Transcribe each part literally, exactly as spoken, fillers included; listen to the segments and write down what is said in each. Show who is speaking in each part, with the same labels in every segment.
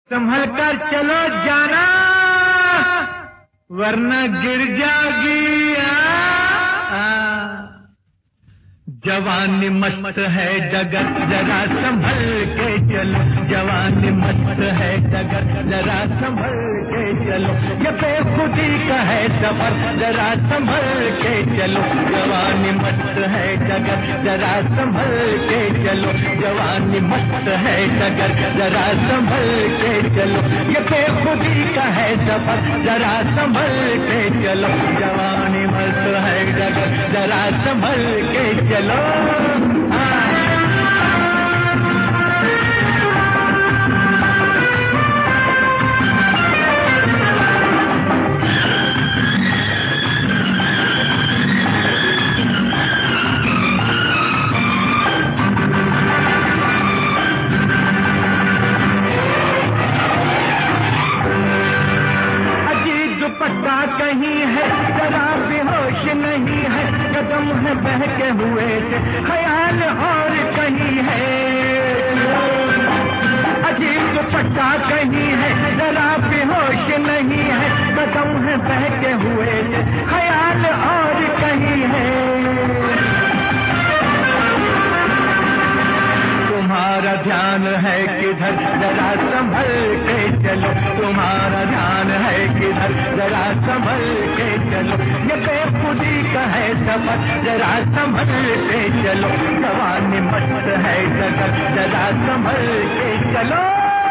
Speaker 1: संभल कर चलो जाना, वरना गिर जाओगी। जवानी मस्त है डगर, जरा संभल के चलो। जवानी मस्त है डगर, जरा संभल के चलो। ये बेखुदी का है सफर, जरा संभल के चलो। जवानी मस्त है डगर, जरा संभल के चलो। जवानी मस्त है डगर, जरा संभल के चलो। ये बेखुदी का है सफर, जरा संभल के चलो। जवानी मस्त है डगर, जरा संभल के चलो। अजीब दुपट्टा कहीं है, जरा बेहोश नहीं है। कदम है बहके हुए से, ख्याल और कहीं है। अजीब दुपट्टा कहीं है, जरा बेहोश नहीं है। कदम है बहके हुए से, ख्याल और कहीं है। तुम्हारा ध्यान है किधर, जरा संभल के चलो। तुम्हारा ध्यान है किधर, जरा संभल के चलो। ये बेखुदी का है सफर, जरा संभल के चलो। जवानी मस्त है डगर, जरा संभल के चलो।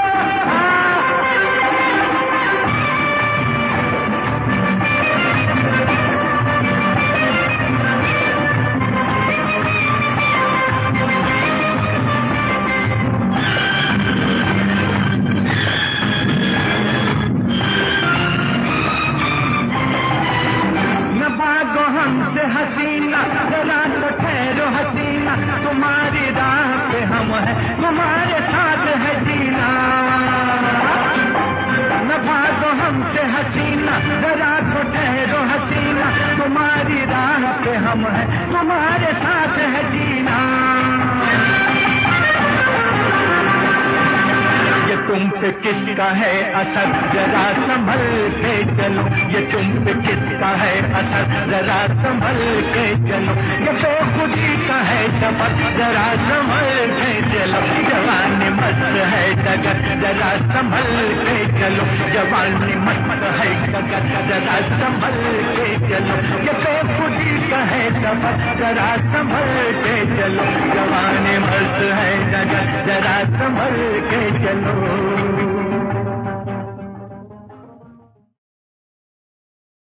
Speaker 1: हमसे हसीना, जरा तो ठहरो हसीना। तुम्हारी राह पे हम हैं, तुम्हारे साथ है जीना। न भागो हमसे हसीना, जरा तो ठहरो हसीना। तुम्हारी राह पे हम हैं, तुम्हारे साथ है जीना। ये तुम पे किसका है असर, जरा संभल के चलो। ये तुम पे किसका है असर, जरा संभल के चलो। ये बेखुदी का है सफर, जरा संभल के चलो। जवानी मस्त है डगर, जरा संभल के चलो। जवानी मस्त है डगर, जरा संभल के चलो। ये बेखुदी का है सफर, जरा संभल के चलो। जवानी मस्त है डगर, जरा संभल के चलो।